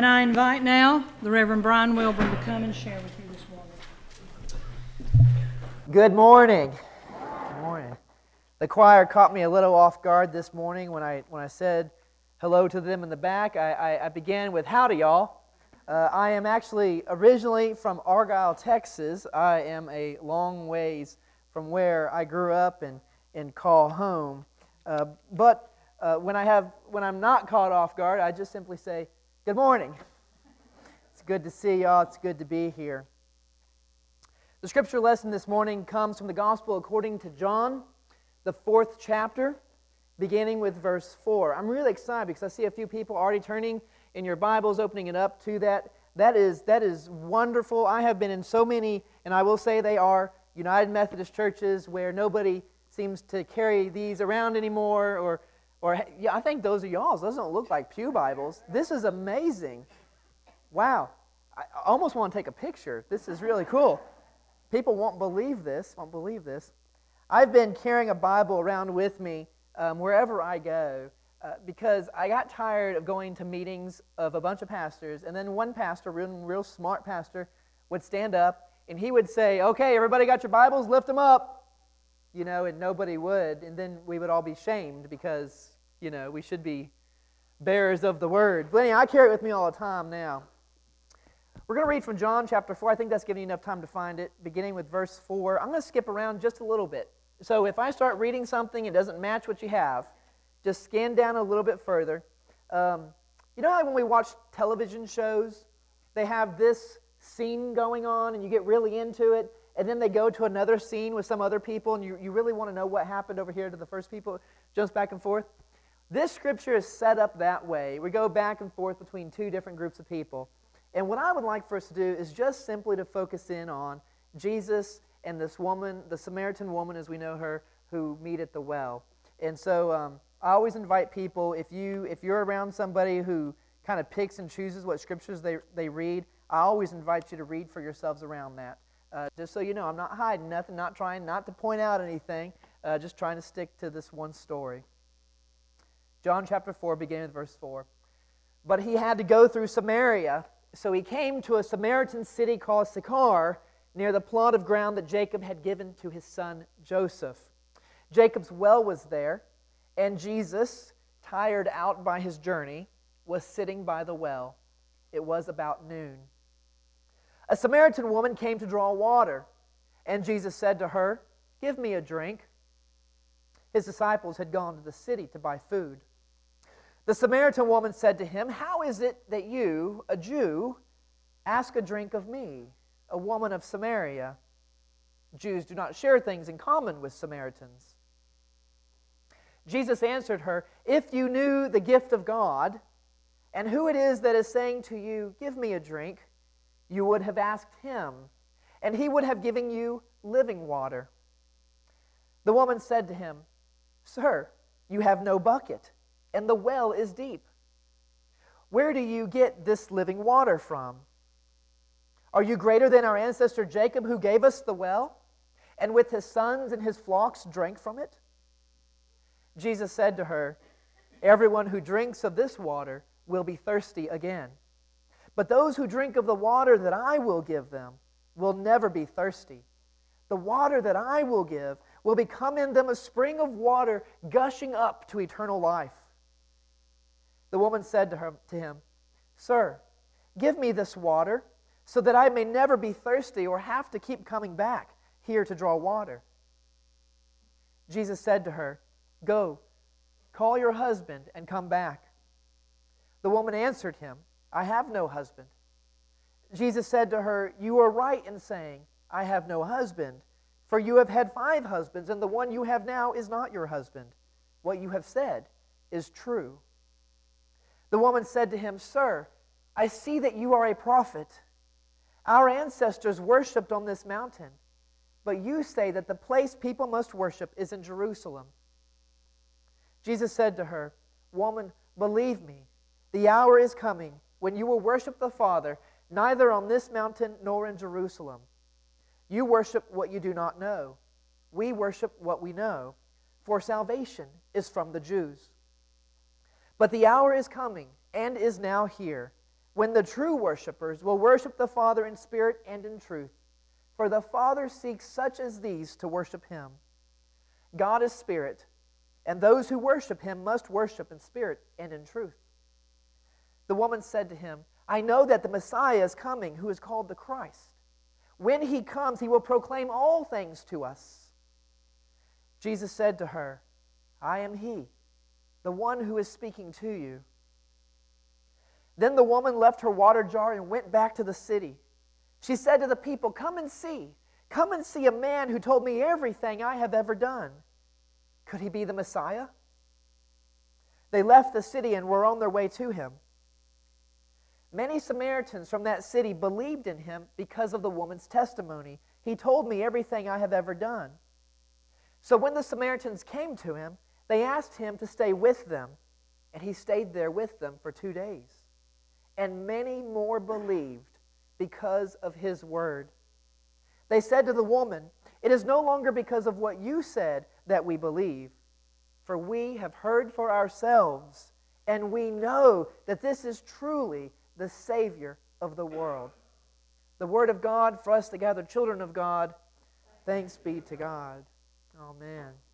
And I invite now the Reverend Brian Wilburn to come and share with you this morning. Good morning. Good morning. The choir caught me a little off guard this morning when I said hello to them in the back. I began with howdy, y'all. I am actually originally from Argyle, Texas. I am a long ways from where I grew up and call home. But when I'm not caught off guard, I just simply say, good morning. It's good to see y'all. It's good to be here. The scripture lesson this morning comes from the Gospel according to John, the 4th chapter, beginning with verse 4. I'm really excited because I see a few people already turning in your Bibles, opening it up to that. That is wonderful. I have been in so many, and I will say they are United Methodist churches where nobody seems to carry these around anymore, or yeah, I think those are y'all's. Those don't look like pew Bibles. This is amazing. Wow. I almost want to take a picture. This is really cool. People won't believe this. I've been carrying a Bible around with me wherever I go because I got tired of going to meetings of a bunch of pastors, and then one pastor, real smart pastor, would stand up and he would say, "Okay, everybody got your Bibles? Lift them up." And nobody would, and then we would all be shamed because, we should be bearers of the word. But anyway, I carry it with me all the time now. We're going to read from John chapter 4. I think that's giving you enough time to find it, beginning with verse 4. I'm going to skip around just a little bit. So if I start reading something, it doesn't match what you have, just scan down a little bit further. You know how when we watch television shows, they have this scene going on, and you get really into it, and then they go to another scene with some other people, and you really want to know what happened over here to the first people, jumps back and forth. This scripture is set up that way. We go back and forth between two different groups of people. And what I would like for us to do is just simply to focus in on Jesus and this woman, the Samaritan woman as we know her, who meet at the well. And so I always invite people, if you're around somebody who kind of picks and chooses what scriptures they read, I always invite you to read for yourselves around that. Just so you know, I'm not hiding nothing, not trying not to point out anything, just trying to stick to this one story. John chapter 4, beginning with verse 4. But he had to go through Samaria, so he came to a Samaritan city called Sychar, near the plot of ground that Jacob had given to his son Joseph. Jacob's well was there, and Jesus, tired out by his journey, was sitting by the well. It was about noon. A Samaritan woman came to draw water, and Jesus said to her, "Give me a drink." His disciples had gone to the city to buy food. The Samaritan woman said to him, "How is it that you, a Jew, ask a drink of me, a woman of Samaria? Jews do not share things in common with Samaritans." Jesus answered her, "If you knew the gift of God, and who it is that is saying to you, 'Give me a drink,' you would have asked him, and he would have given you living water." The woman said to him, "Sir, you have no bucket, and the well is deep. Where do you get this living water from? Are you greater than our ancestor Jacob, who gave us the well, and with his sons and his flocks drank from it?" Jesus said to her, "Everyone who drinks of this water will be thirsty again. But those who drink of the water that I will give them will never be thirsty. The water that I will give will become in them a spring of water gushing up to eternal life." The woman said to him, "Sir, give me this water so that I may never be thirsty or have to keep coming back here to draw water." Jesus said to her, "Go, call your husband and come back." The woman answered him, "I have no husband." Jesus said to her, "You are right in saying, 'I have no husband,' for you have had 5 husbands, and the one you have now is not your husband. What you have said is true." The woman said to him, "Sir, I see that you are a prophet. Our ancestors worshipped on this mountain, but you say that the place people must worship is in Jerusalem." Jesus said to her, "Woman, believe me, the hour is coming when you will worship the Father, neither on this mountain nor in Jerusalem. You worship what you do not know. We worship what we know, for salvation is from the Jews. But the hour is coming, and is now here, when the true worshipers will worship the Father in spirit and in truth. For the Father seeks such as these to worship Him. God is spirit, and those who worship Him must worship in spirit and in truth." The woman said to him, "I know that the Messiah is coming, who is called the Christ. When He comes, He will proclaim all things to us." Jesus said to her, "I am He, the one who is speaking to you." Then the woman left her water jar and went back to the city. She said to the people, Come and see a man who told me everything I have ever done. Could he be the Messiah?" They left the city and were on their way to him. Many Samaritans from that city believed in him because of the woman's testimony. "He told me everything I have ever done." So when the Samaritans came to him, they asked him to stay with them, and he stayed there with them for 2 days. And many more believed because of his word. They said to the woman, "It is no longer because of what you said that we believe, for we have heard for ourselves, and we know that this is truly the Savior of the world." The word of God for us, the gathered children of God. Thanks be to God. Amen.